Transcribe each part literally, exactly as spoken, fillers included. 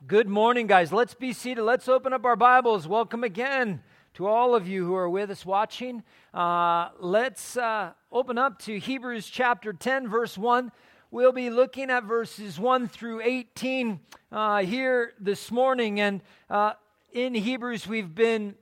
Good morning, guys. Let's be seated. Let's open up our Bibles. Welcome again to all of you who are with us watching. Uh, let's uh, open up to Hebrews chapter ten, verse one. We'll be looking at verses one through eighteen uh, here this morning. And uh, in Hebrews, we've been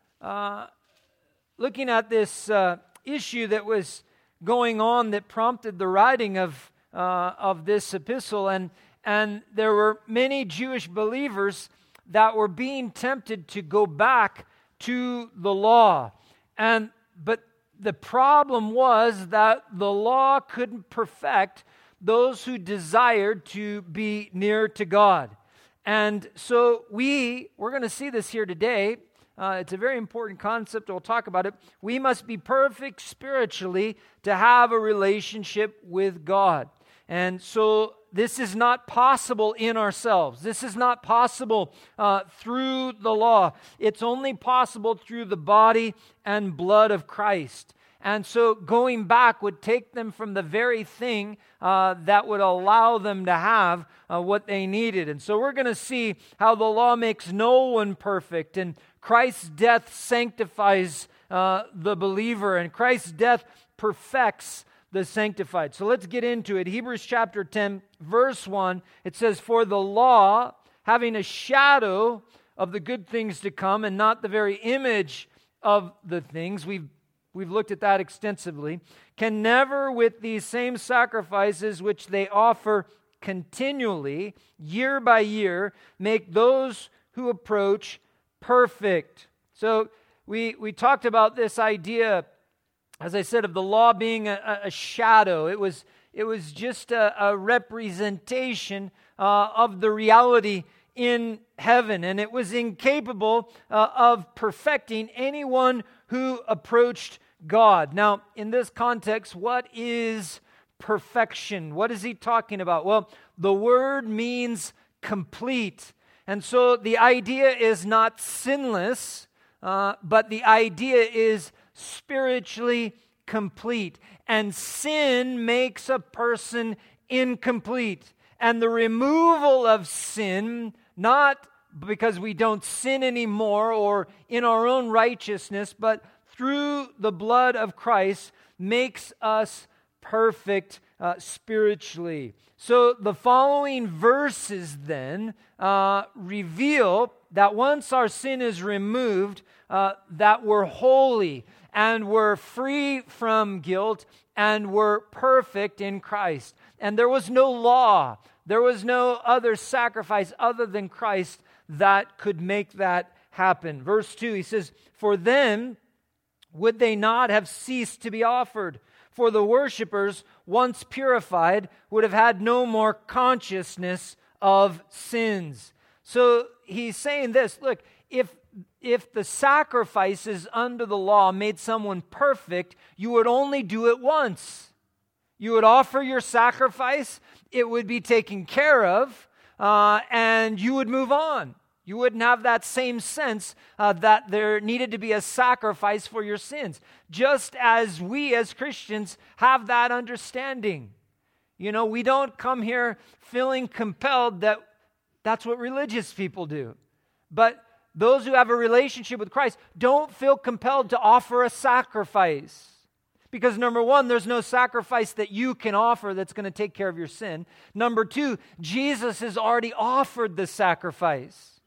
uh, looking at this uh, issue that was going on that prompted the writing of uh, of this epistle. And And there were many Jewish believers that were being tempted to go back to the law. And but the problem was that the law couldn't perfect those who desired to be near to God. And so we, we're going to see this here today. Uh, it's a very important concept. We'll talk about it. We must be perfect spiritually to have a relationship with God. And so this is not possible in ourselves. This is not possible uh, through the law. It's only possible through the body and blood of Christ. And so going back would take them from the very thing uh, that would allow them to have uh, what they needed. And so we're going to see how the law makes no one perfect, and Christ's death sanctifies uh, the believer, and Christ's death perfects the sanctified. So let's get into it. Hebrews chapter ten, verse one, it says, "For the law, having a shadow of the good things to come, and not the very image of the things," we've, we've looked at that extensively, "can never with these same sacrifices which they offer continually, year by year, make those who approach perfect." So we, we talked about this idea, as I said, of the law being a, a shadow. It was it was just a, a representation uh, of the reality in heaven, and it was incapable uh, of perfecting anyone who approached God. Now, in this context, what is perfection? What is he talking about? Well, the word means complete, and so the idea is not sinless, uh, but the idea is spiritually complete. And sin makes a person incomplete. And the removal of sin, not because we don't sin anymore or in our own righteousness, but through the blood of Christ, makes us perfect uh, spiritually. So the following verses then uh, reveal that once our sin is removed, uh, that we're holy and we're free from guilt and we're perfect in Christ. And there was no law, there was no other sacrifice other than Christ that could make that happen. Verse two, he says, "For then would they not have ceased to be offered? For the worshipers, once purified, would have had no more consciousness of sins." So he's saying this, look, if if the sacrifices under the law made someone perfect, you would only do it once. You would offer your sacrifice, it would be taken care of, uh, and you would move on. You wouldn't have that same sense uh, that there needed to be a sacrifice for your sins. Just as we as Christians have that understanding. You know, we don't come here feeling compelled that that's what religious people do. But those who have a relationship with Christ don't feel compelled to offer a sacrifice. Because number one, there's no sacrifice that you can offer that's going to take care of your sin. Number two, Jesus has already offered the sacrifice.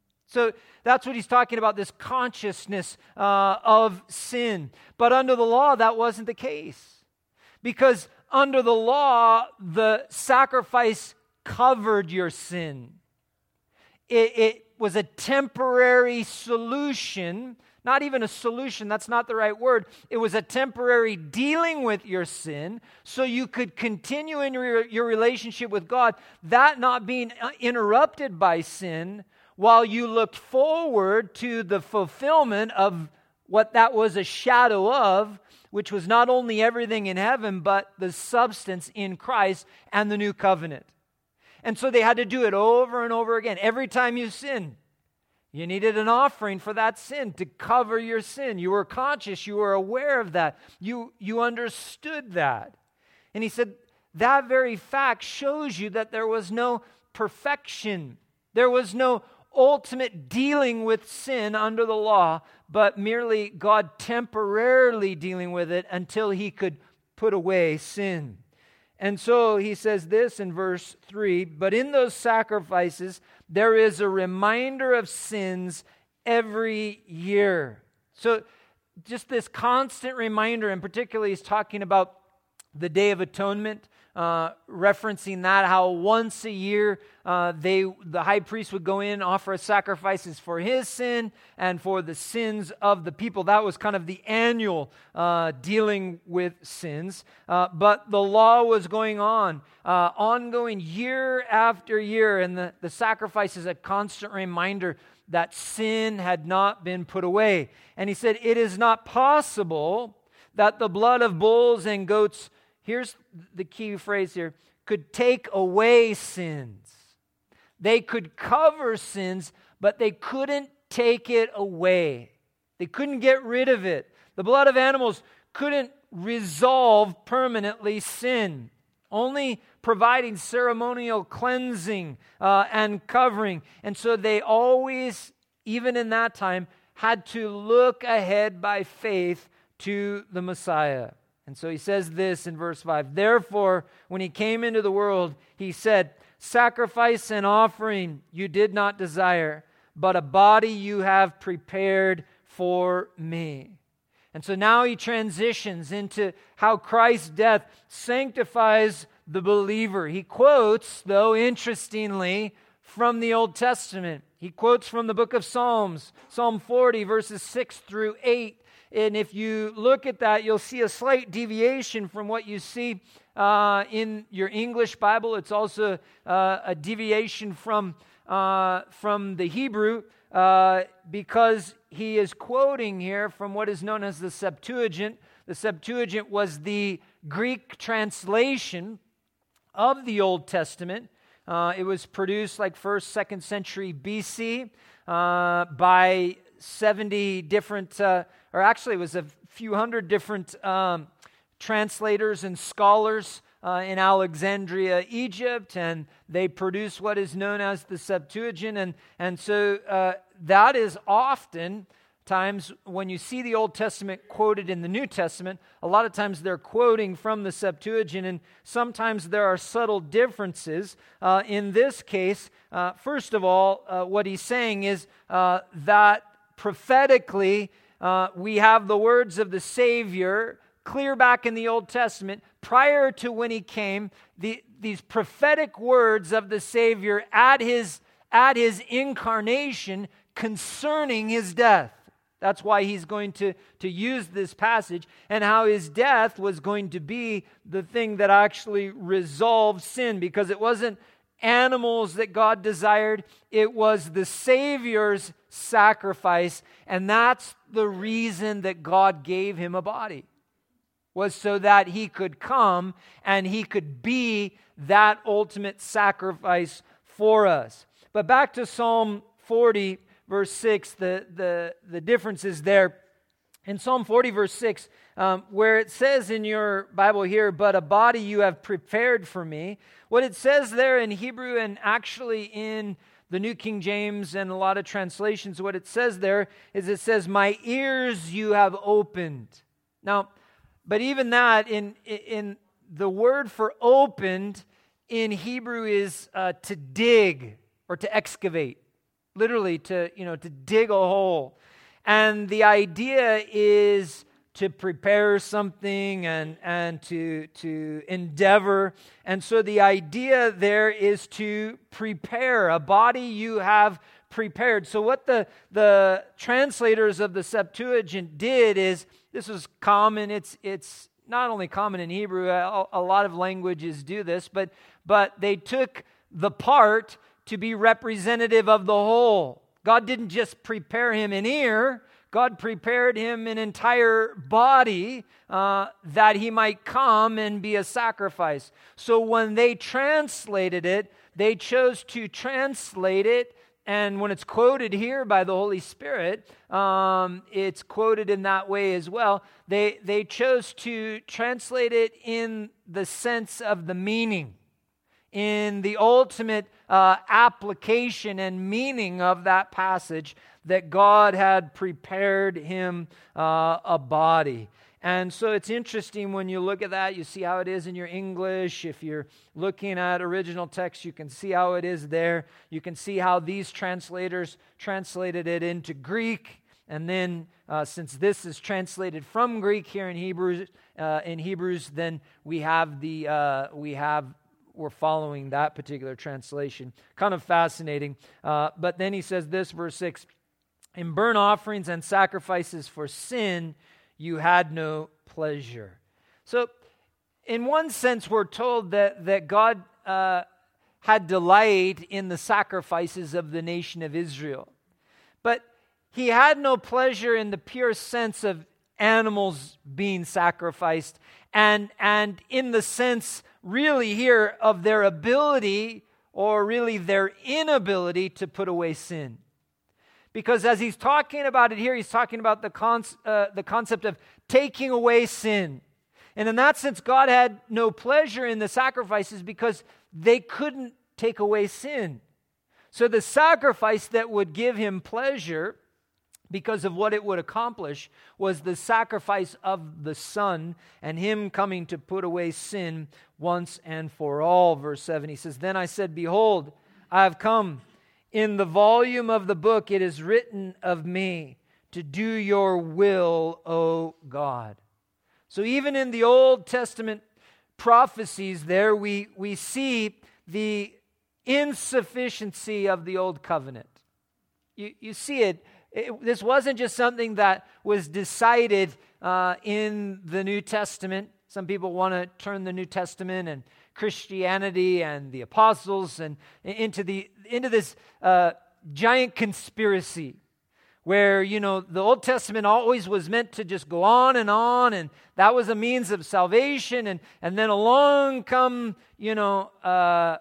So that's what he's talking about, this consciousness uh, of sin. But under the law, that wasn't the case. Because under the law, the sacrifice covered your sin. It, it was a temporary solution, not even a solution, that's not the right word. It was a temporary dealing with your sin so you could continue in your, your relationship with God, that not being interrupted by sin, while you looked forward to the fulfillment of what that was a shadow of, which was not only everything in heaven, but the substance in Christ and the new covenant. And so they had to do it over and over again. Every time you sinned, you needed an offering for that sin to cover your sin. You were conscious, you were aware of that. You, you understood that. And he said, that very fact shows you that there was no perfection There was no ultimate dealing with sin under the law, but merely God temporarily dealing with it until he could put away sin. And so he says this in verse three, but in those sacrifices there is a reminder of sins every year. So just this constant reminder, and particularly he's talking about the Day of Atonement, uh, referencing that, how once a year uh, they the high priest would go in, offer sacrifices for his sin and for the sins of the people. That was kind of the annual uh, dealing with sins. Uh, but the law was going on, uh, ongoing year after year, and the, the sacrifice is a constant reminder that sin had not been put away. And he said, it is not possible that the blood of bulls and goats, here's the key phrase here, could take away sins. They could cover sins, but they couldn't take it away. They couldn't get rid of it. The blood of animals couldn't resolve permanently sin, only providing ceremonial cleansing uh, and covering. And so they always, even in that time, had to look ahead by faith to the Messiah. And so he says this in verse five, therefore, when he came into the world, he said, sacrifice and offering you did not desire, but a body you have prepared for me. And so now he transitions into how Christ's death sanctifies the believer. He quotes, though interestingly, from the Old Testament. He quotes from the book of Psalms, Psalm forty, verses six through eight. And if you look at that, you'll see a slight deviation from what you see uh, in your English Bible. It's also uh, a deviation from, uh, from the Hebrew uh, because he is quoting here from what is known as the Septuagint. The Septuagint was the Greek translation of the Old Testament. Uh, it was produced like first, second century B C uh, by seventy different, uh, or actually it was a few hundred different um, translators and scholars uh, in Alexandria, Egypt, and they produced what is known as the Septuagint. And, and so uh, that is often times when you see the Old Testament quoted in the New Testament, a lot of times they're quoting from the Septuagint, and sometimes there are subtle differences. Uh, in this case, uh, first of all, uh, what he's saying is uh, that prophetically, uh, we have the words of the Savior clear back in the Old Testament. Prior to when he came, the, these prophetic words of the Savior at his, at his incarnation concerning his death. That's why he's going to, to use this passage, and how his death was going to be the thing that actually resolved sin, because it wasn't animals that God desired, it was the Savior's sacrifice, and that's the reason that God gave him a body, was so that he could come and he could be that ultimate sacrifice for us. But back to Psalm forty, verse six, the, the, the difference is there. In Psalm forty, verse six, um, where it says in your Bible here, but a body you have prepared for me, what it says there in Hebrew, and actually in the New King James and a lot of translations, what it says there is it says, my ears you have opened. Now, but even that, in, in the word for opened in Hebrew is uh, to dig or to excavate. Literally to, you know, to dig a hole. And the idea is to prepare something and, and to, to endeavor. And so the idea there is to prepare a body you have prepared. So what the, the translators of the Septuagint did is, this was common, it's, it's not only common in Hebrew, a, a lot of languages do this, but, but they took the part to be representative of the whole. God didn't just prepare him an ear, God prepared him an entire body uh, that he might come and be a sacrifice. So when they translated it, they chose to translate it, and when it's quoted here by the Holy Spirit, um, it's quoted in that way as well. They, they chose to translate it in the sense of the meaning, in the ultimate uh, application and meaning of that passage, that God had prepared him uh, a body. And so it's interesting when you look at that, you see how it is in your English. If you're looking at original text, you can see how it is there. You can see how these translators translated it into Greek. And then uh, since this is translated from Greek here in Hebrews, uh, in Hebrews, then we have the uh, we have we're following that particular translation. Kind of fascinating. Uh, but then he says this, verse six, in burnt offerings and sacrifices for sin, you had no pleasure. So, in one sense, we're told that, that God uh, had delight in the sacrifices of the nation of Israel. But he had no pleasure in the pure sense of animals being sacrificed, and, and in the sense, really here, of their ability, or really their inability to put away sin. Because as he's talking about it here, he's talking about the, con- uh, the concept of taking away sin. And in that sense, God had no pleasure in the sacrifices because they couldn't take away sin. So the sacrifice that would give him pleasure, because of what it would accomplish, was the sacrifice of the Son and him coming to put away sin once and for all. Verse seven, he says, then I said, behold, I have come. In the volume of the book it is written of me to do your will, O God. So even in the Old Testament prophecies there, we, we see the insufficiency of the Old Covenant. You, you see it. it. This wasn't just something that was decided uh, in the New Testament. Some people want to turn the New Testament and Christianity and the apostles and into the into this uh, giant conspiracy where, you know, the Old Testament always was meant to just go on and on, and that was a means of salvation, and and then along come, you know, uh,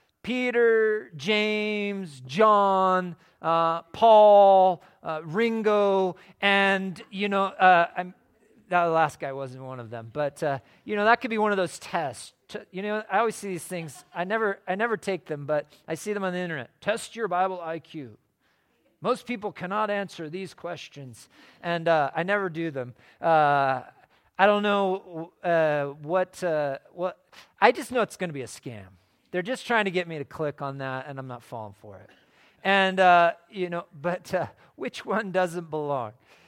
Peter, James, John, uh, Paul, uh, Ringo, and, you know, uh, I'm, that last guy wasn't one of them, but, uh, you know, that could be one of those tests. You know, I always see these things. I never I never take them, but I see them on the internet. Test your Bible I Q. Most people cannot answer these questions, and uh, I never do them. Uh, I don't know uh, what, uh, what, I just know it's going to be a scam. They're just trying to get me to click on that, and I'm not falling for it. And, uh, you know, but uh, which one doesn't belong?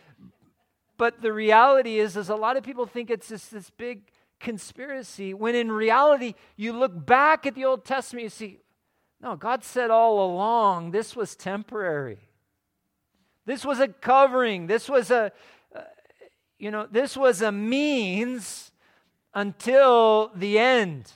But the reality is, is a lot of people think it's just this big conspiracy, when in reality, you look back at the Old Testament, you see, no, God said all along, this was temporary. This was a covering. This was a, uh, you know, this was a means until the end.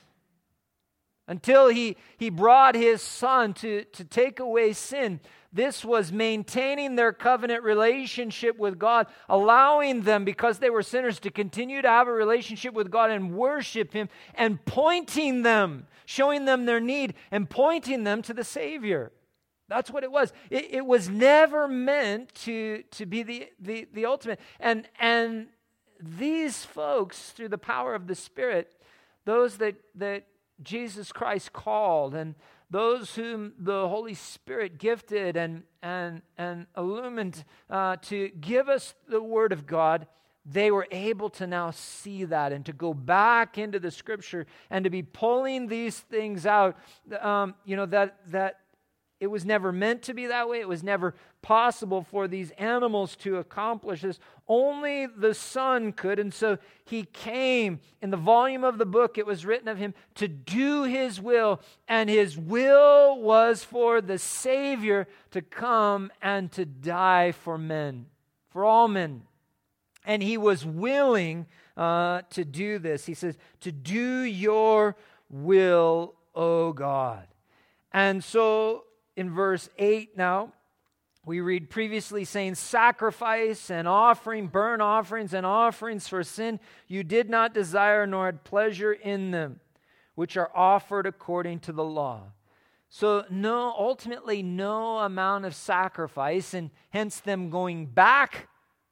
Until he, he brought his Son to, to take away sin. This was maintaining their covenant relationship with God, allowing them, because they were sinners, to continue to have a relationship with God and worship him, and pointing them, showing them their need, and pointing them to the Savior. That's what it was. It, it was never meant to, to be the, the, the ultimate. And, and these folks, through the power of the Spirit, those that, that Jesus Christ called, and those whom the Holy Spirit gifted and and and illumined uh, to give us the Word of God, they were able to now see that and to go back into the Scripture and to be pulling these things out. Um, you know, that that it was never meant to be that way. It was never possible for these animals to accomplish this. Only the Son could. And so he came. In the volume of the book, it was written of him to do his will. And his will was for the Savior to come and to die for men, for all men. And he was willing uh, to do this. He says, to do your will, O God. And so in verse eight now, we read previously saying, sacrifice and offering, burnt offerings and offerings for sin, you did not desire nor had pleasure in them, which are offered according to the law. So no, ultimately no amount of sacrifice, and hence them going back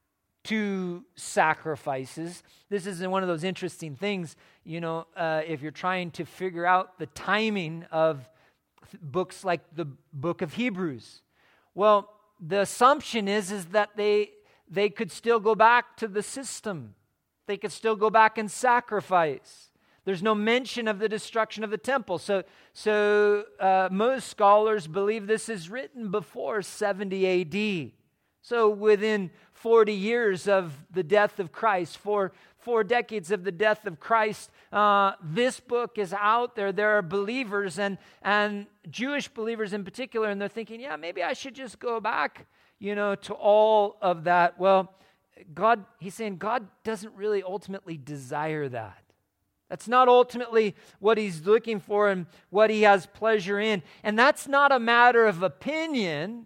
to sacrifices. This is one of those interesting things, you know, uh, if you're trying to figure out the timing of th- books like the book of Hebrews. Well, the assumption is, is that they they could still go back to the system. They could still go back and sacrifice. There's no mention of the destruction of the temple. So, so uh, most scholars believe this is written before seventy A D. So within forty years of the death of Christ, four, four decades of the death of Christ, uh, this book is out there. There are believers and, and Jewish believers in particular, and they're thinking, yeah, maybe I should just go back, you know, to all of that. Well, God, he's saying God doesn't really ultimately desire that. That's not ultimately what he's looking for and what he has pleasure in. And that's not a matter of opinion.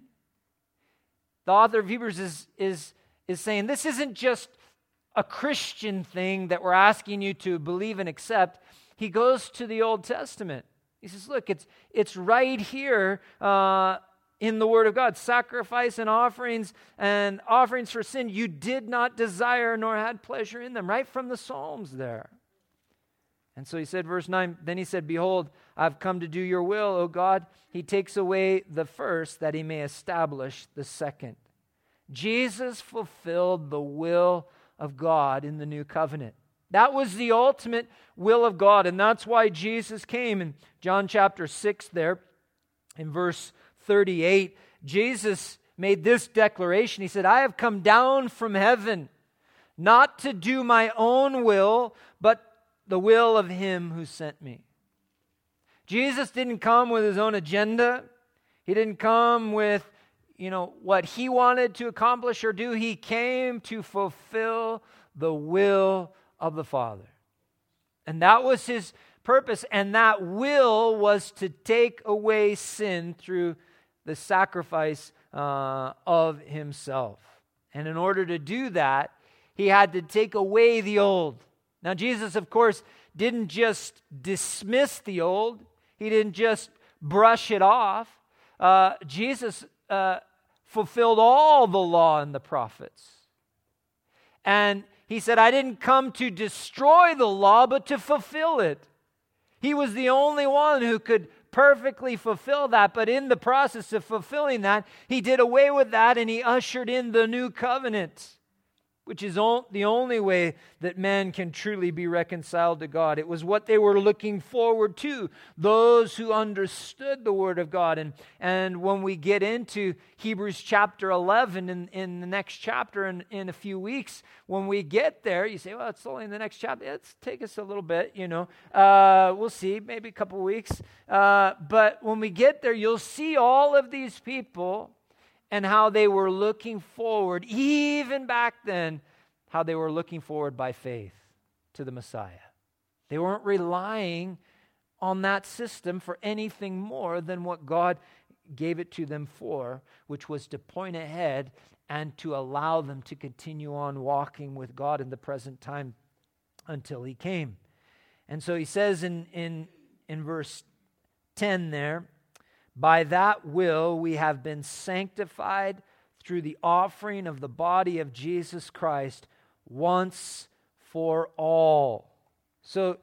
The author of Hebrews is, is, is saying this isn't just a Christian thing that we're asking you to believe and accept. He goes to the Old Testament. He says, look, it's, it's right here uh, in the Word of God. Sacrifice and offerings and offerings for sin, you did not desire nor had pleasure in them. Right from the Psalms there. And so he said, verse nine, then he said, behold, I've come to do your will, O God. He takes away the first that he may establish the second. Jesus fulfilled the will of God in the new covenant. That was the ultimate will of God, and that's why Jesus came. In John chapter six there, in verse thirty-eight, Jesus made this declaration. He said, I have come down from heaven, not to do my own will, but the will of him who sent me. Jesus didn't come with his own agenda. He didn't come with, you know, what he wanted to accomplish or do. He came to fulfill the will of the Father. And that was his purpose. And that will was to take away sin through the sacrifice uh, of himself. And in order to do that, he had to take away the old. Now, Jesus, of course, didn't just dismiss the old. He didn't just brush it off. Uh, Jesus uh, fulfilled all the law and the prophets. And he said, I didn't come to destroy the law, but to fulfill it. He was the only one who could perfectly fulfill that. But in the process of fulfilling that, he did away with that and he ushered in the new covenant, which is the only way that man can truly be reconciled to God. It was what they were looking forward to, those who understood the Word of God. And, and when we get into Hebrews chapter eleven in, in the next chapter in, in a few weeks, when we get there, you say, well, it's only in the next chapter. It's take us a little bit, you know. Uh, we'll see, maybe a couple weeks. Uh, but when we get there, you'll see all of these people and how they were looking forward, even back then, how they were looking forward by faith to the Messiah. They weren't relying on that system for anything more than what God gave it to them for, which was to point ahead and to allow them to continue on walking with God in the present time until he came. And so he says in, in, in verse ten there, by that will we have been sanctified through the offering of the body of Jesus Christ once for all. So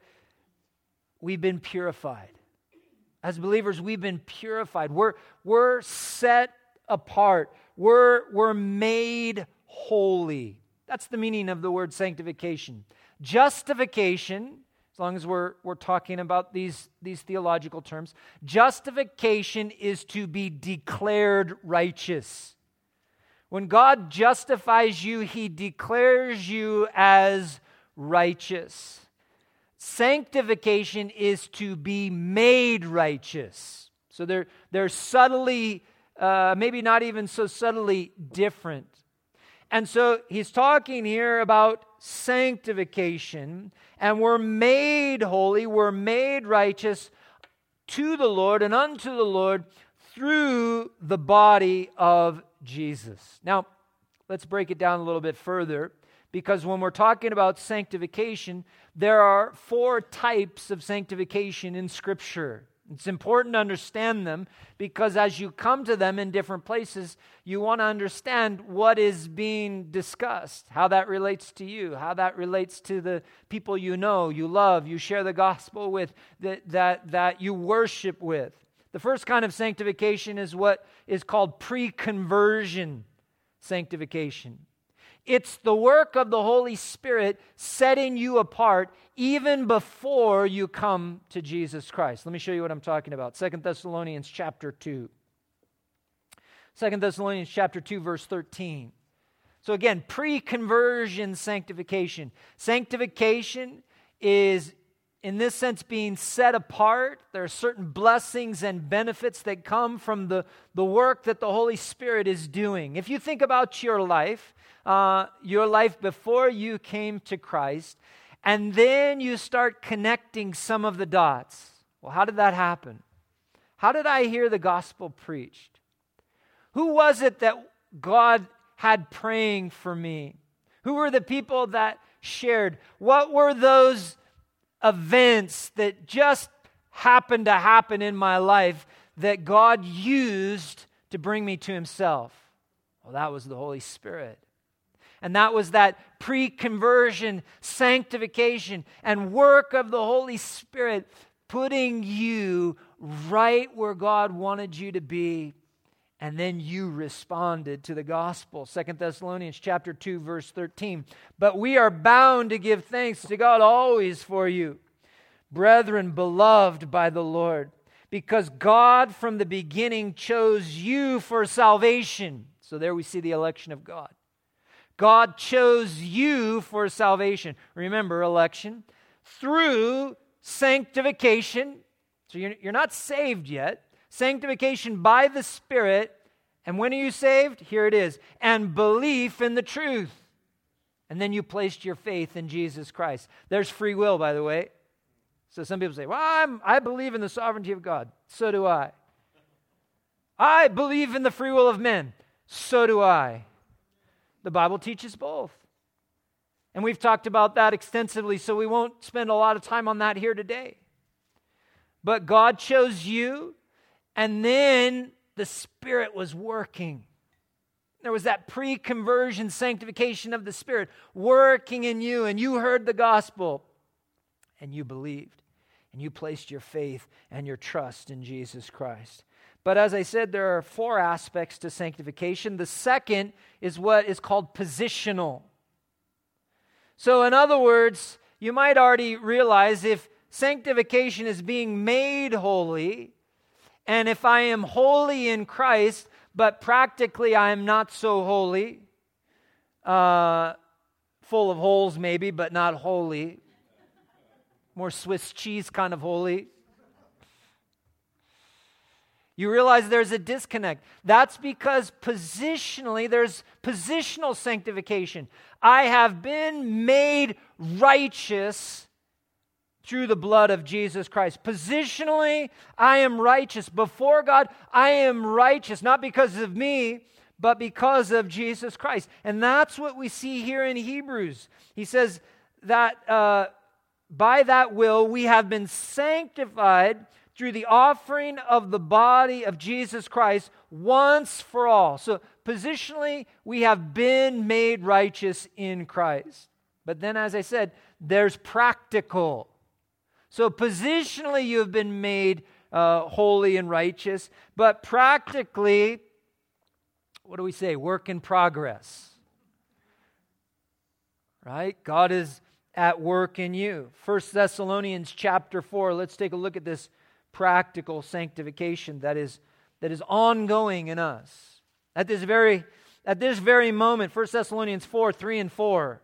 we've been purified. As believers, we've been purified. We're, we're set apart. We're, we're made holy. That's the meaning of the word sanctification. Justification, as long as we're, we're talking about these, these theological terms, justification is to be declared righteous. When God justifies you, he declares you as righteous. Sanctification is to be made righteous. So they're, they're subtly, uh, maybe not even so subtly different. And so he's talking here about sanctification, and we're made holy, we're made righteous to the Lord and unto the Lord through the body of Jesus. Now, let's break it down a little bit further, because when we're talking about sanctification, there are four types of sanctification in Scripture. It's important to understand them because as you come to them in different places, you want to understand what is being discussed, how that relates to you, how that relates to the people you know, you love, you share the gospel with, that, that, that you worship with. The first kind of sanctification is what is called pre-conversion sanctification. It's the work of the Holy Spirit setting you apart even before you come to Jesus Christ. Let me show you what I'm talking about. Second Thessalonians chapter two. Second Thessalonians chapter two, verse thirteen. So again, pre-conversion sanctification. Sanctification is, in this sense, being set apart. There are certain blessings and benefits that come from the, the work that the Holy Spirit is doing. If you think about your life, uh, your life before you came to Christ, and then you start connecting some of the dots. Well, how did that happen? How did I hear the gospel preached? Who was it that God had praying for me? Who were the people that shared? What were those events that just happened to happen in my life that God used to bring me to Himself? Well, that was the Holy Spirit. And that was that pre-conversion sanctification and work of the Holy Spirit putting you right where God wanted you to be. And then you responded to the gospel. Second Thessalonians chapter two, verse thirteen. But we are bound to give thanks to God always for you, brethren beloved by the Lord, because God from the beginning chose you for salvation. So there we see the election of God. God chose you for salvation. Remember, election. Through sanctification. So you're, you're not saved yet. Sanctification by the Spirit. And when are you saved? Here it is. And belief in the truth. And then you placed your faith in Jesus Christ. There's free will, by the way. So some people say, well, I'm, I believe in the sovereignty of God. So do I. I believe in the free will of men. So do I. The Bible teaches both. And we've talked about that extensively, so we won't spend a lot of time on that here today. But God chose you, and then the Spirit was working. There was that pre-conversion sanctification of the Spirit working in you, and you heard the gospel, and you believed, and you placed your faith and your trust in Jesus Christ. But as I said, there are four aspects to sanctification. The second is what is called positional. So in other words, you might already realize if sanctification is being made holy, and if I am holy in Christ, but practically I am not so holy, uh, full of holes maybe, but not holy, more Swiss cheese kind of holy, you realize there's a disconnect. That's because positionally, there's positional sanctification. I have been made righteous through the blood of Jesus Christ. Positionally, I am righteous. Before God, I am righteous, not because of me, but because of Jesus Christ. And that's what we see here in Hebrews. He says that uh, by that will we have been sanctified through the offering of the body of Jesus Christ once for all. So positionally, we have been made righteous in Christ. But then, as I said, there's practical. So positionally, you have been made uh, holy and righteous. But practically, what do we say? Work in progress. Right? God is at work in you. First Thessalonians chapter four. Let's take a look at this practical sanctification that is that is ongoing in us. At this very at this very moment, First Thessalonians four, three and four.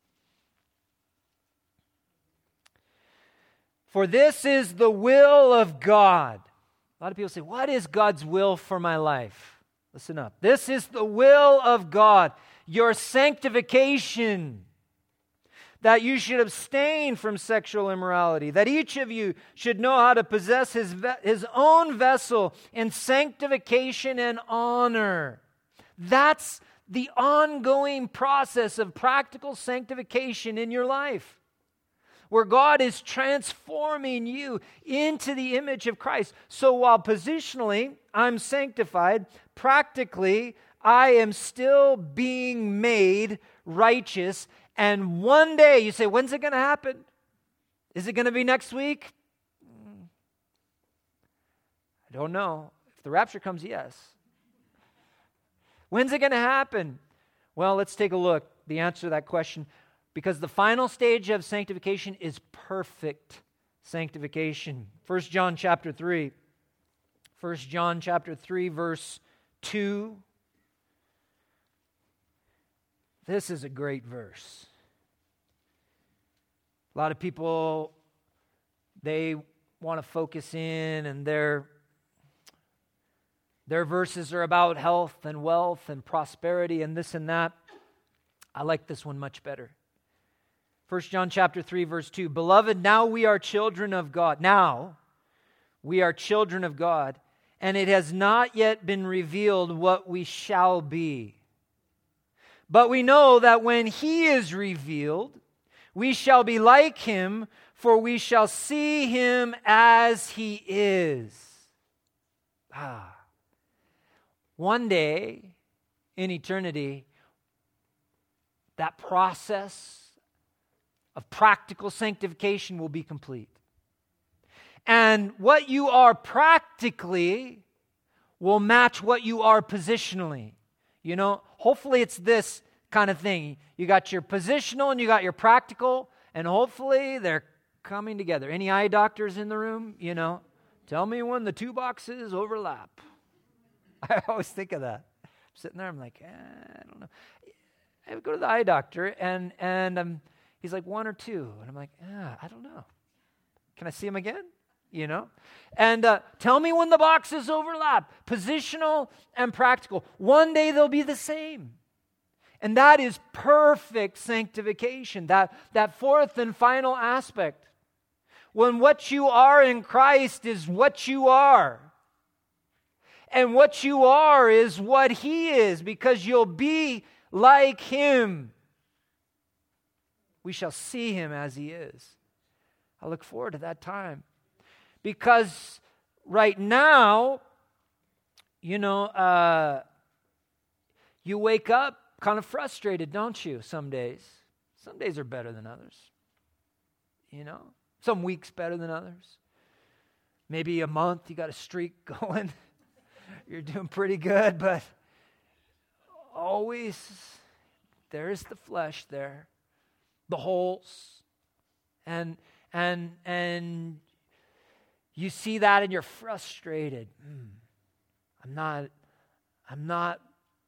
For this is the will of God. A lot of people say, what is God's will for my life? Listen up. This is the will of God, your sanctification, that you should abstain from sexual immorality, that each of you should know how to possess his, ve- his own vessel in sanctification and honor. That's the ongoing process of practical sanctification in your life. where God is transforming you into the image of Christ. So while positionally I'm sanctified, practically I am still being made righteous. And one day, you say, when's it going to happen? Is it going to be next week? I don't know. If the rapture comes, yes. When's it going to happen? Well, let's take a look. The answer to that question, because the final stage of sanctification is perfect sanctification. First John chapter three. First John chapter three, verse two. This is a great verse. A lot of people, they want to focus in, and their, their verses are about health and wealth and prosperity and this and that. I like this one much better. First John chapter three, verse two. Beloved, now we are children of God. Now we are children of God, and it has not yet been revealed what we shall be. But we know that when He is revealed, we shall be like Him, for we shall see Him as He is. Ah. One day in eternity, that process of practical sanctification will be complete. And what you are practically will match what you are positionally. You know, hopefully it's this kind of thing. You got your positional and you got your practical, and hopefully they're coming together. Any eye doctors in the room? You know, tell me when the two boxes overlap. I always think of that. I'm sitting there, I'm like, eh, I don't know. I would go to the eye doctor, and and um, he's like, one or two. And I'm like, ah, I don't know. Can I see him again? You know? And uh, tell me when the boxes overlap. Positional and practical. One day they'll be the same. And that is perfect sanctification. That, that fourth and final aspect. When what you are in Christ is what you are. And what you are is what He is, because you'll be like Him. We shall see Him as He is. I look forward to that time. Because right now, you know, uh, you wake up kind of frustrated, don't you, some days? Some days are better than others. You know, some weeks better than others. Maybe a month, you got a streak going. You're doing pretty good, but always there's the flesh there, the holes, and and and you see that and you're frustrated. Mm, I'm not, I'm not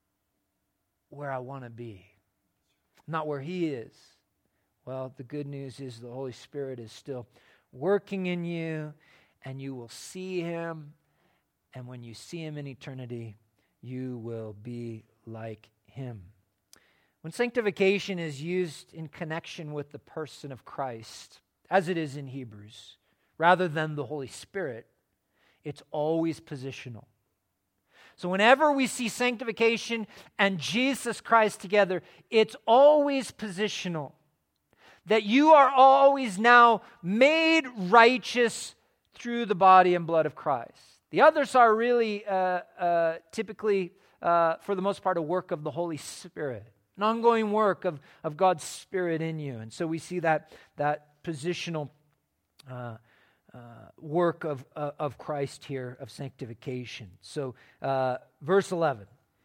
where I want to be. I'm not where He is. Well, the good news is the Holy Spirit is still working in you, and you will see Him. And when you see Him in eternity, you will be like Him. When sanctification is used in connection with the person of Christ, as it is in Hebrews, rather than the Holy Spirit, it's always positional. So whenever we see sanctification and Jesus Christ together, it's always positional. That you are always now made righteous through the body and blood of Christ. The others are really uh, uh, typically, uh, for the most part, a work of the Holy Spirit, an ongoing work of, of God's Spirit in you. And so we see that, that positional uh, uh, work of, uh, of Christ here, of sanctification. So uh, verse eleven.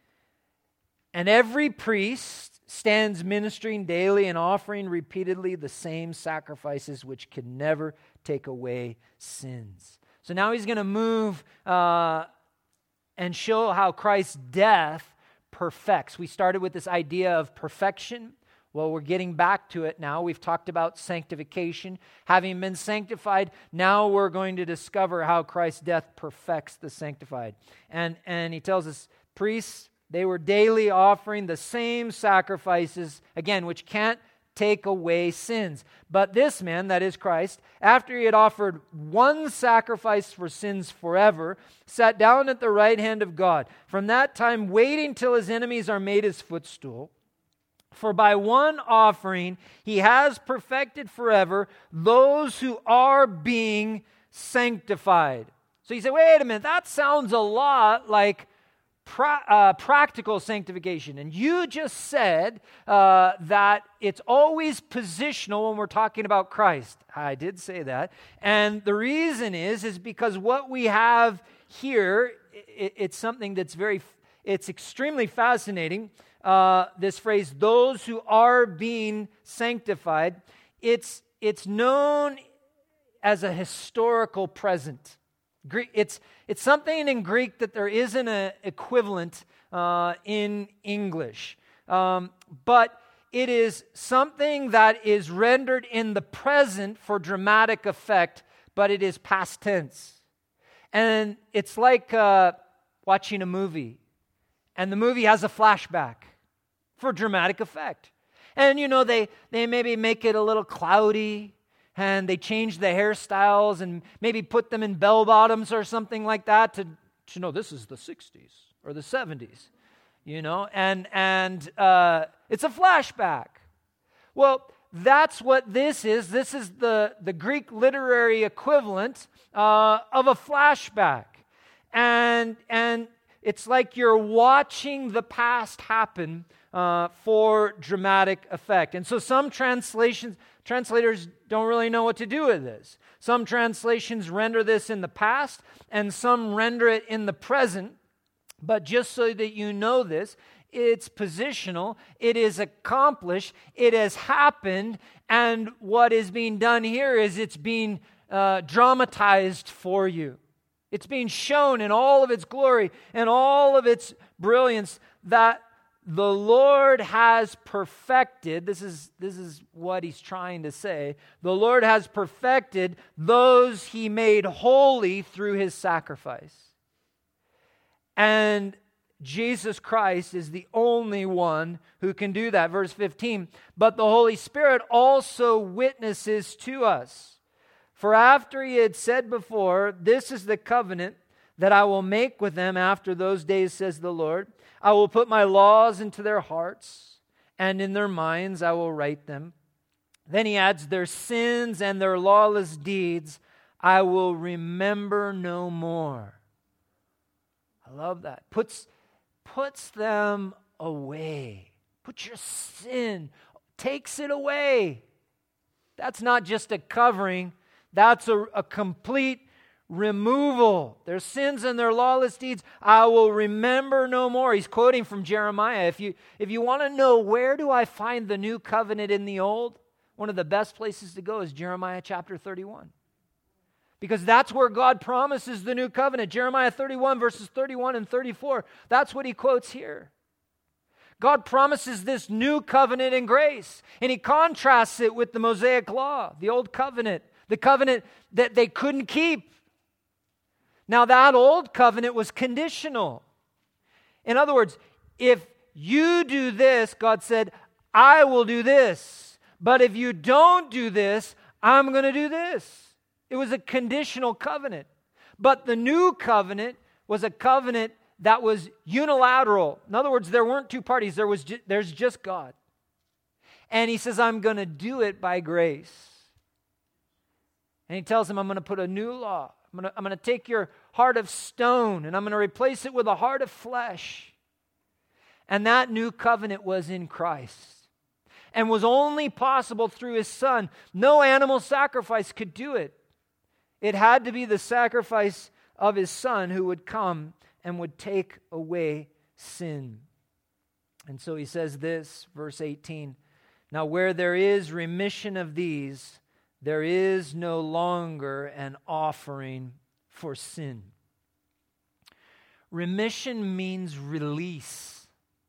And every priest stands ministering daily and offering repeatedly the same sacrifices which can never take away sins. So now he's going to move uh, and show how Christ's death perfects. We started with this idea of perfection. Well, we're getting back to it now. We've talked about sanctification. Having been sanctified, now we're going to discover how Christ's death perfects the sanctified. And, and he tells us, priests, they were daily offering the same sacrifices, again, which can't take away sins. But this man, that is Christ, after he had offered one sacrifice for sins forever, sat down at the right hand of God. From that time, waiting till his enemies are made his footstool. For by one offering he has perfected forever those who are being sanctified. So you say, wait a minute, that sounds a lot like pra- uh, practical sanctification. And you just said uh, that it's always positional when we're talking about Christ. I did say that. And the reason is, is because what we have here, it, it's something that's very, it's extremely fascinating. Uh, this phrase, those who are being sanctified, it's, it's known as a historical present. Greek, it's, it's something in Greek that there isn't an equivalent uh, in English. Um, but it is something that is rendered in the present for dramatic effect, but it is past tense. And it's like uh, watching a movie, and the movie has a flashback for dramatic effect. And, you know, they, they maybe make it a little cloudy, and they change the hairstyles and maybe put them in bell bottoms or something like that to, to know this is the sixties or the seventies, you know, and, and uh, it's a flashback. Well, that's what this is. This is the, the Greek literary equivalent uh, of a flashback. And, and it's like you're watching the past happen uh, for dramatic effect. And so some translations, translators don't really know what to do with this. Some translations render this in the past, and some render it in the present. But just so that you know this, it's positional, it is accomplished, it has happened, and what is being done here is it's being uh, dramatized for you. It's being shown in all of its glory and all of its brilliance that the Lord has perfected, this is, this is what he's trying to say, the Lord has perfected those he made holy through his sacrifice. And Jesus Christ is the only one who can do that. Verse fifteen, but the Holy Spirit also witnesses to us. For after he had said before, this is the covenant that I will make with them after those days, says the Lord. I will put my laws into their hearts, and in their minds I will write them. Then he adds, their sins and their lawless deeds I will remember no more. I love that. Puts, puts them away. Put your sin, takes it away. That's not just a covering. That's a, a complete removal. Their sins and their lawless deeds I will remember no more. He's quoting from Jeremiah. If you, if you want to know where do I find the new covenant in the old, one of the best places to go is Jeremiah chapter thirty-one. Because that's where God promises the new covenant. Jeremiah thirty-one verses thirty-one and thirty-four. That's what he quotes here. God promises this new covenant in grace. And he contrasts it with the Mosaic law, the old covenant, the covenant that they couldn't keep. Now that old covenant was conditional. In other words, if you do this, God said, I will do this. But if you don't do this, I'm going to do this. It was a conditional covenant. But the new covenant was a covenant that was unilateral. In other words, there weren't two parties. There was ju- there's just God. And he says, I'm going to do it by grace. And he tells him, I'm going to put a new law. I'm going to, I'm going to take your heart of stone and I'm going to replace it with a heart of flesh. And that new covenant was in Christ and was only possible through his Son. No animal sacrifice could do it. It had to be the sacrifice of his Son who would come and would take away sin. And so he says this, verse eighteen, now where there is remission of these, there is no longer an offering for sin. Remission means release.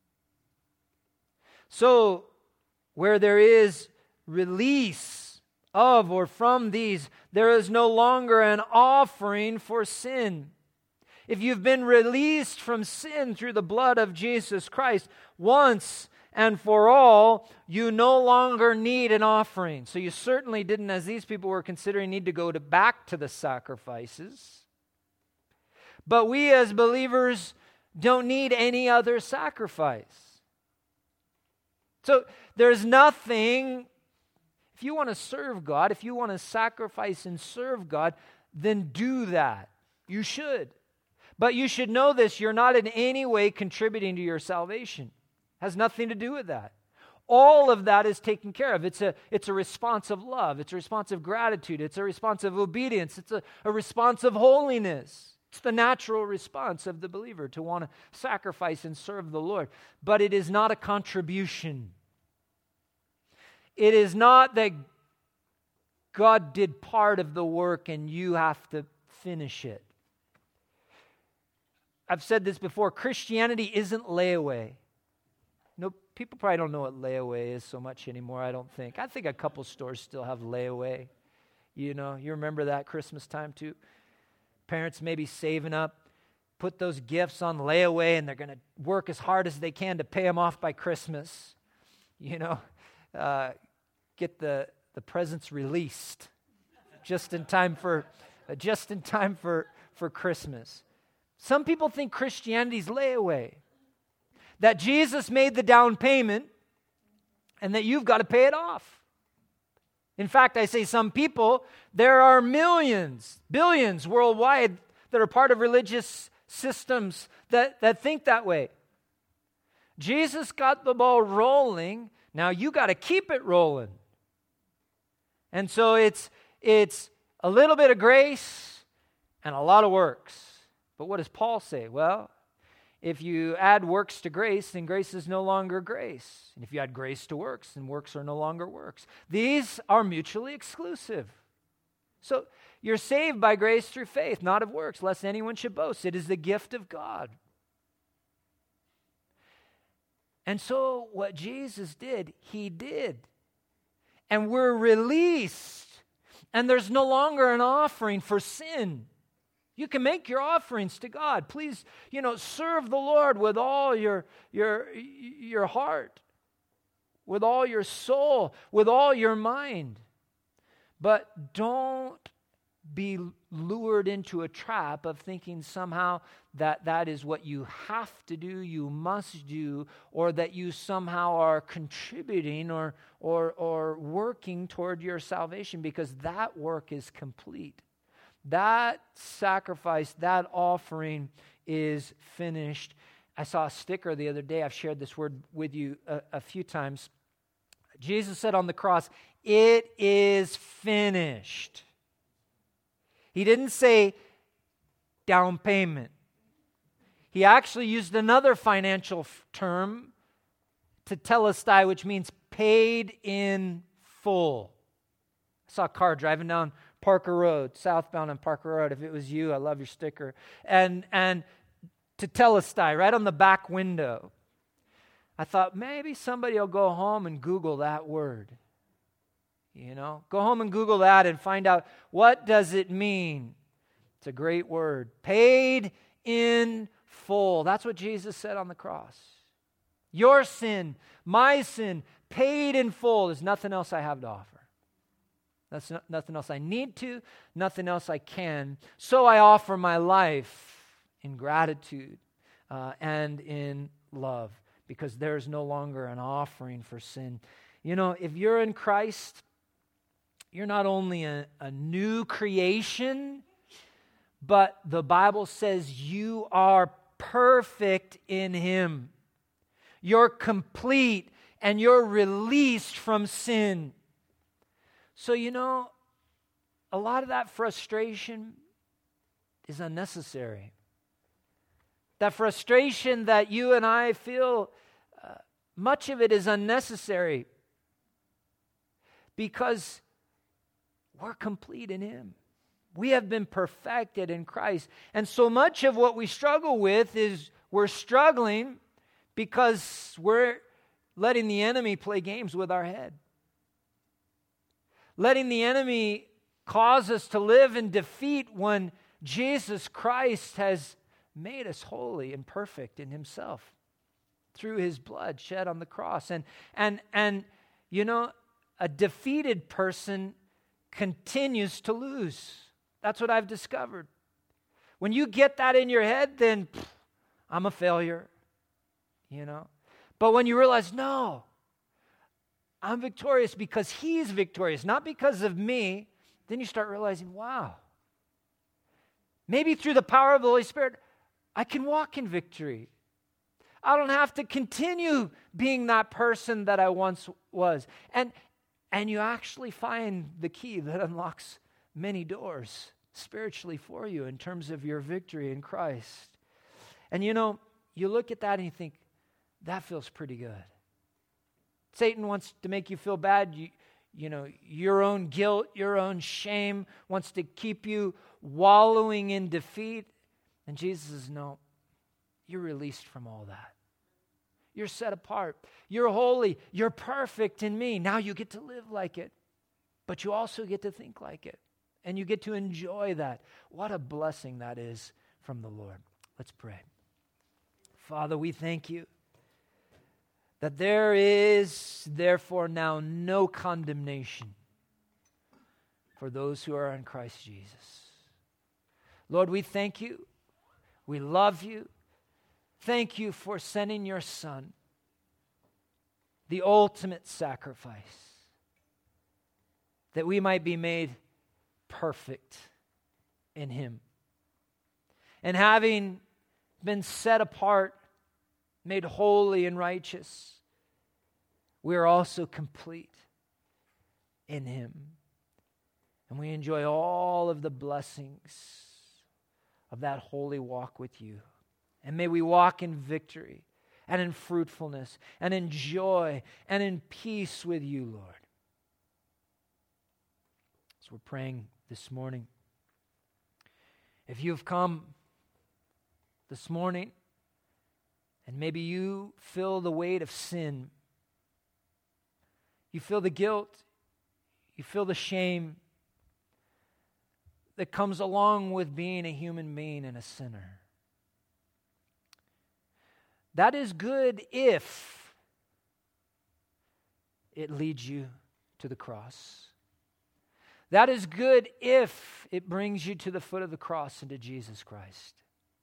So, where there is release of or from these, there is no longer an offering for sin. If you've been released from sin through the blood of Jesus Christ once and for all, you no longer need an offering. So you certainly didn't, as these people were considering, need to go to back to the sacrifices. But we as believers don't need any other sacrifice. So there's nothing, if you want to serve God, if you want to sacrifice and serve God, then do that. You should. But you should know this, you're not in any way contributing to your salvation. It has nothing to do with that. All of that is taken care of. It's a, it's a response of love. It's a response of gratitude. It's a response of obedience. It's a, a response of holiness. It's the natural response of the believer to want to sacrifice and serve the Lord. But it is not a contribution. It is not that God did part of the work and you have to finish it. I've said this before, Christianity isn't layaway. No, people probably don't know what layaway is so much anymore, I don't think. I think a couple stores still have layaway. You know, you remember that Christmas time too? Parents maybe saving up, put those gifts on layaway, and they're going to work as hard as they can to pay them off by Christmas. You know, uh, get the, the presents released just in time for uh, just in time for, for Christmas. Some people think Christianity's layaway, that Jesus made the down payment and that you've got to pay it off. In fact, I say some people, there are millions, billions worldwide that are part of religious systems that, that think that way. Jesus got the ball rolling. Now you got to keep it rolling. And so it's it's a little bit of grace and a lot of works. But what does Paul say? Well, if you add works to grace, then grace is no longer grace. And if you add grace to works, then works are no longer works. These are mutually exclusive. So you're saved by grace through faith, not of works, lest anyone should boast. It is the gift of God. And so what Jesus did, he did. And we're released. And there's no longer an offering for sin. You can make your offerings to God. Please, you know, serve the Lord with all your, your, your heart, with all your soul, with all your mind. But don't be lured into a trap of thinking somehow that that is what you have to do, you must do, or that you somehow are contributing or, or, or working toward your salvation, because that work is complete. That sacrifice, that offering is finished. I saw a sticker the other day. I've shared this word with you a, a few times. Jesus said on the cross, "It is finished." He didn't say down payment. He actually used another financial f- term, tetelestai, which means paid in full. I saw a car driving down Parker Road, southbound on Parker Road. If it was you, I love your sticker. And and tetelestai, right on the back window. I thought maybe somebody will go home and Google that word. You know, go home and Google that and find out, what does it mean? It's a great word. Paid in full. That's what Jesus said on the cross. Your sin, my sin, paid in full. There's nothing else I have to offer. That's not, nothing else I need to, nothing else I can. So I offer my life in gratitude uh, and in love, because there's no longer an offering for sin. You know, if you're in Christ, you're not only a, a new creation, but the Bible says you are perfect in Him. You're complete and you're released from sin. So, you know, a lot of that frustration is unnecessary. That frustration that you and I feel, uh, much of it is unnecessary, because we're complete in Him. We have been perfected in Christ. And so much of what we struggle with is we're struggling because we're letting the enemy play games with our head. Letting the enemy cause us to live in defeat when Jesus Christ has made us holy and perfect in Himself through His blood shed on the cross. And, and, and you know, a defeated person continues to lose. That's what I've discovered. When you get that in your head, then pff, I'm a failure, you know. But when you realize, no, I'm victorious because He's victorious, not because of me. Then you start realizing, wow, maybe through the power of the Holy Spirit, I can walk in victory. I don't have to continue being that person that I once was. And, and you actually find the key that unlocks many doors spiritually for you in terms of your victory in Christ. And you know, you look at that and you think, that feels pretty good. Satan wants to make you feel bad. You, you know, your own guilt, your own shame wants to keep you wallowing in defeat. And Jesus says, no, you're released from all that. You're set apart. You're holy. You're perfect in me. Now you get to live like it. But you also get to think like it. And you get to enjoy that. What a blessing that is from the Lord. Let's pray. Father, we thank you that there is therefore now no condemnation for those who are in Christ Jesus. Lord, we thank you. We love you. Thank you for sending your Son, the ultimate sacrifice, that we might be made perfect in Him. And having been set apart, made holy and righteous, we are also complete in Him. And we enjoy all of the blessings of that holy walk with you. And may we walk in victory and in fruitfulness and in joy and in peace with you, Lord. So we're praying this morning. If you've come this morning and maybe you feel the weight of sin, you feel the guilt, you feel the shame that comes along with being a human being and a sinner. That is good if it leads you to the cross. That is good if it brings you to the foot of the cross and to Jesus Christ,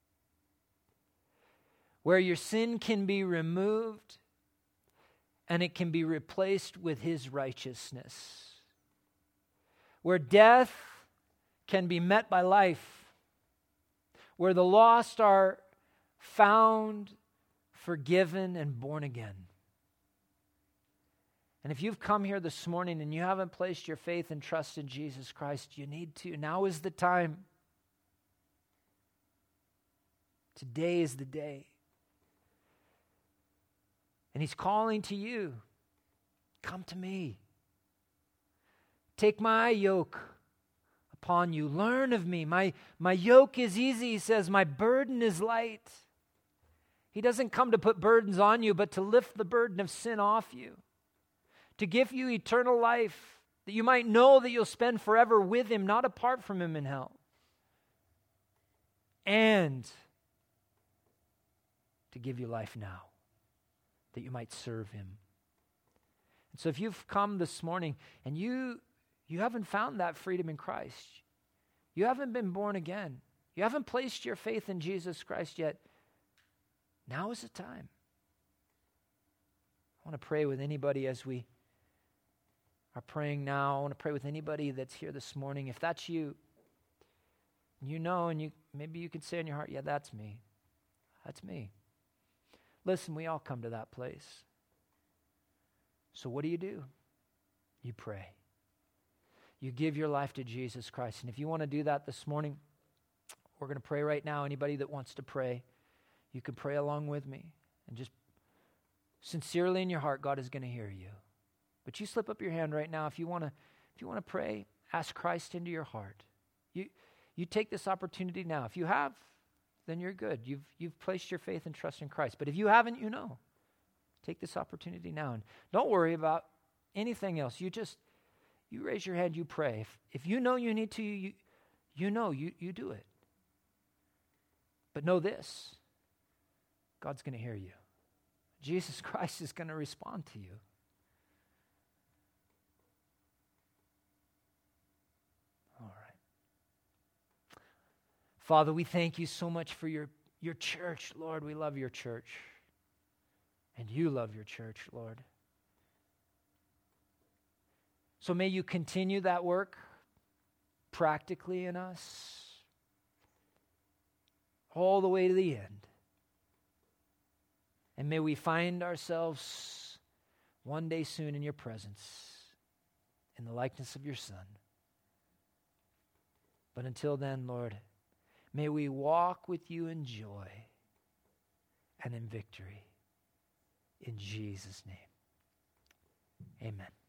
where your sin can be removed and it can be replaced with His righteousness, where death can be met by life, where the lost are found, forgiven, and born again. And if you've come here this morning and you haven't placed your faith and trust in Jesus Christ, you need to. Now is the time. Today is the day. And He's calling to you. Come to me. Take my yoke upon you. Learn of me. My, my yoke is easy, He says. My burden is light. He doesn't come to put burdens on you, but to lift the burden of sin off you. To give you eternal life, that you might know that you'll spend forever with Him, not apart from Him in hell. And to give you life now, that you might serve Him. And so if you've come this morning and you, you haven't found that freedom in Christ, you haven't been born again, you haven't placed your faith in Jesus Christ yet, now is the time. I want to pray with anybody as we are praying now. I want to pray with anybody that's here this morning. If that's you, you know, and you maybe you could say in your heart, yeah, that's me. That's me. Listen, we all come to that place. So what do you do? You pray. You give your life to Jesus Christ. And if you want to do that this morning, we're going to pray right now. Anybody that wants to pray, you can pray along with me. And just sincerely in your heart, God is going to hear you. But you slip up your hand right now if you want to if you want to pray, ask Christ into your heart. You you take this opportunity now. If you have, then you're good. You've you've placed your faith and trust in Christ. But if you haven't, you know. Take this opportunity now. And don't worry about anything else. You just you raise your hand, you pray. If if you know you need to, you you know you, you do it. But know this. God's going to hear you. Jesus Christ is going to respond to you. All right. Father, we thank you so much for your, your church, Lord. We love your church. And you love your church, Lord. So may you continue that work practically in us all the way to the end. And may we find ourselves one day soon in your presence, in the likeness of your Son. But until then, Lord, may we walk with you in joy and in victory. In Jesus' name, amen.